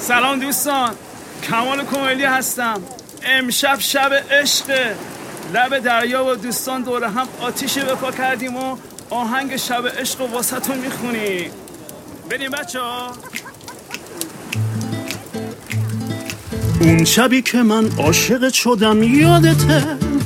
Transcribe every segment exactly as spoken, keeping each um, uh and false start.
سلام دوستان، کمال کمیلی هستم. امشب شب عشق، لب دریا و دوستان دور هم آتیش بپا کردیم و آهنگ شب عشق و واسهتون میخونیم. بریم بچه ها. اون شبی که من عاشقت شدم یادته،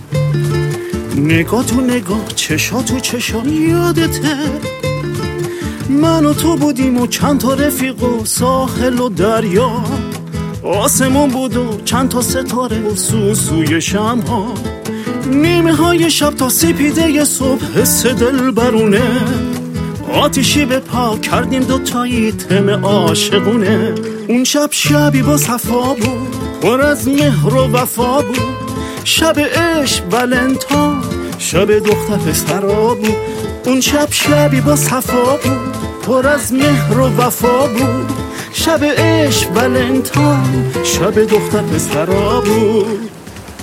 نگاه تو نگاه چشا تو چشا یادته، من و تو بودیم و چند تا رفیق و ساحل و دریا، آسمون بود و چند تا ستاره و سوسوی شمها، نیمه های شب تا سپیده صبح حس دل برونه، آتیشی به پا کردیم دوتایی تم عاشقونه. اون شب شبی با صفا بود، پر از مهر و وفا بود، شب عشق ولنتاین، شب دختر پسرا بود. اون شب شبی با صفا بود، پر از مهر و وفا بود، شب عشق ولنتاین، شب دختر پسرا بود.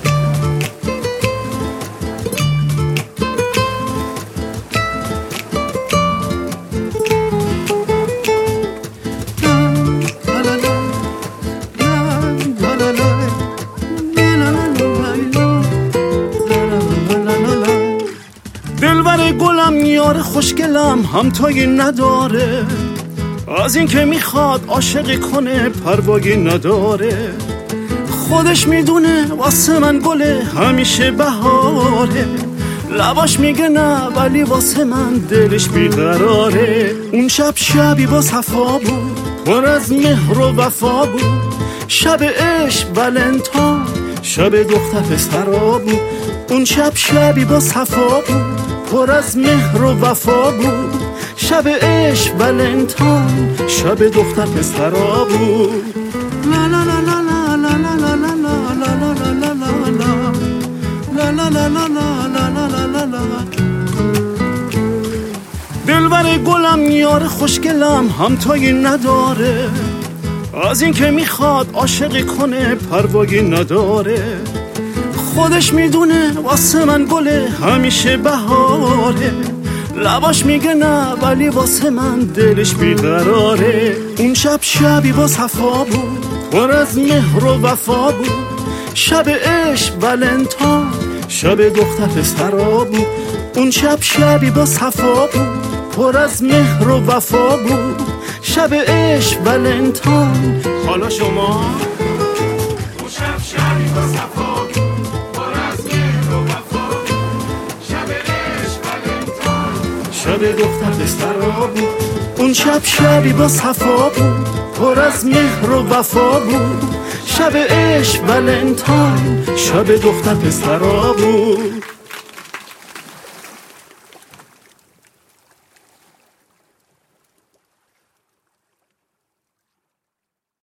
دلبر گلم یار خوشگلم همتایی نداره، از این که میخواد عاشقی کنه پروایی نداره، خودش میدونه واسه من گله همیشه بهاره، لباش میگه نه ولی واسه من دلش بیقراره. اون شب شبی با صفا بود، پر از مهر و وفا بود، شب عشق ولنتاین، شب دختر پسرا بود. اون شب شبی با صفا بود، پر از مهر و وفا بود، شب عشق ولنتاین، شب دختر پسرا بود. لا لا لا لا لا لا لا لا لا لا لا لا لا لا لا لا لا. دلبر گلم یار خوشگلم همتایی نداره، از این که میخواد عاشقی کنه پروایی نداره، خودش میدونه واسه من گله همیشه بهاره، لباش میگه نه ولی واسه من دلش بیقراره. اون شب شبی با صفا بود، پر از مهر و وفا بود، شب عشق ولنتاین، شب دختر پسرا بود. اون شب شبی با صفا بود، پر از مهر و وفا بود، شب عشق ولنتاین. حالا شما اون شب شبی با صفا بود، پر از مهر و وفا بود، شب عشق ولنتاین، شب دختر پسرا بود. اون شب شبی با صفا بود، پر از مهر و وفا بود، شب عشق ولنتاین، شب دختر پسرا بود.